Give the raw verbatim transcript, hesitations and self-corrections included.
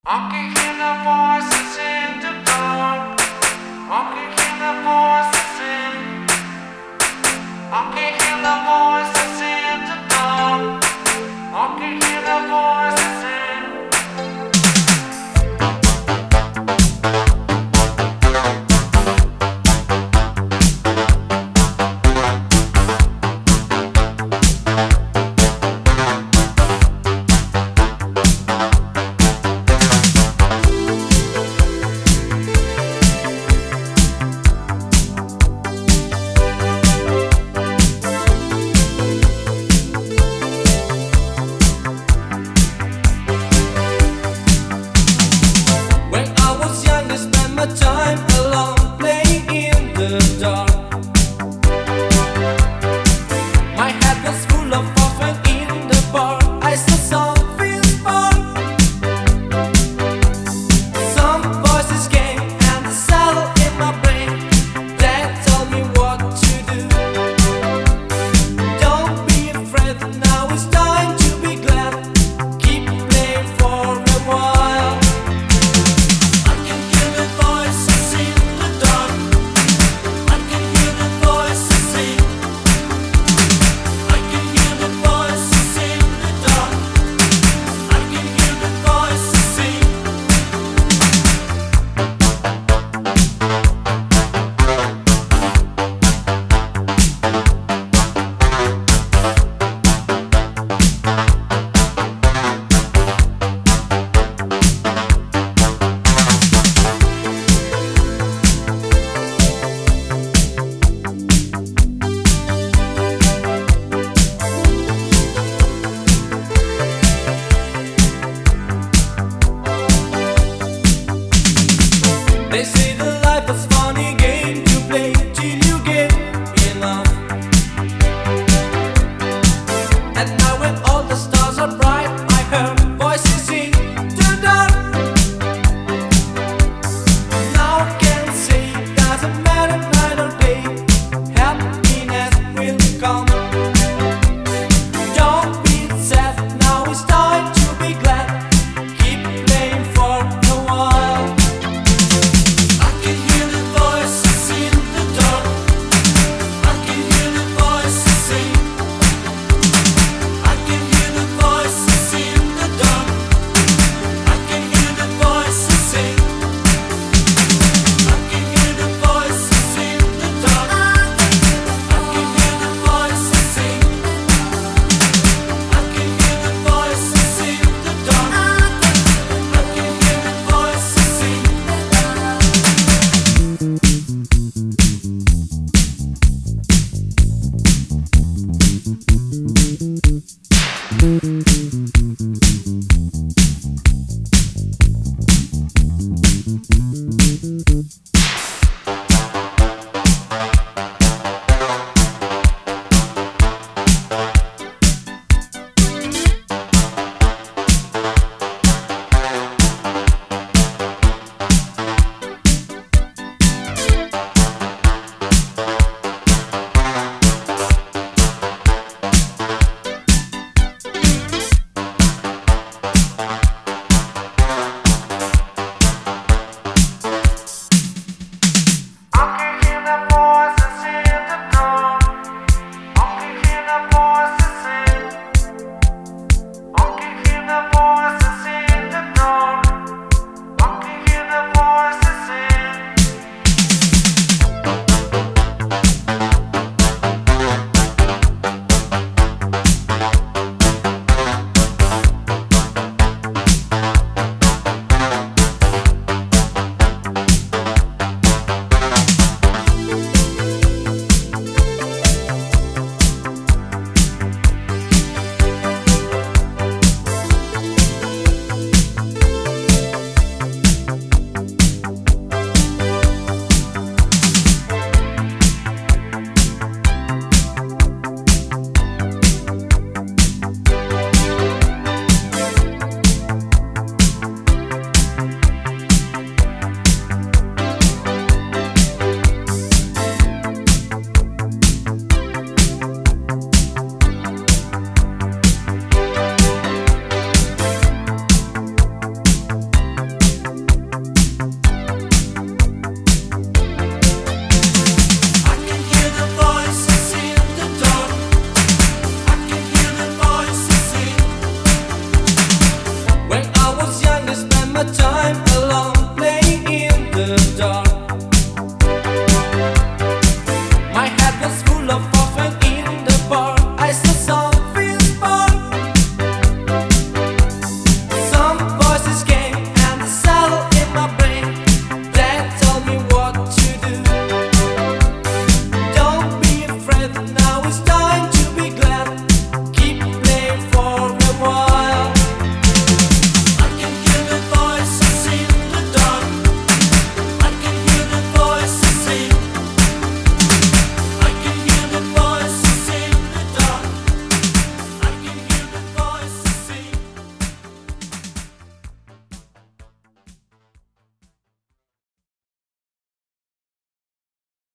I can hear the voices in the dark. I can hear the voices in. I can hear the voices in the dark. I can hear the voices in. Time alone, playing in the dark. My head was full of fog when in the bar I saw something spark. Some voices came and settled in my brain. They told me what to do. Don't be afraid, now it's time to be glad. Keep playing for a while. They say the life is funny game to play till you get enough. And now when all the stars are bright, I heard voices in the dark. Now I can say doesn't matter night or day, happiness will come. Don't be sad, now it's time to be glad. Keep playing for a while. I can time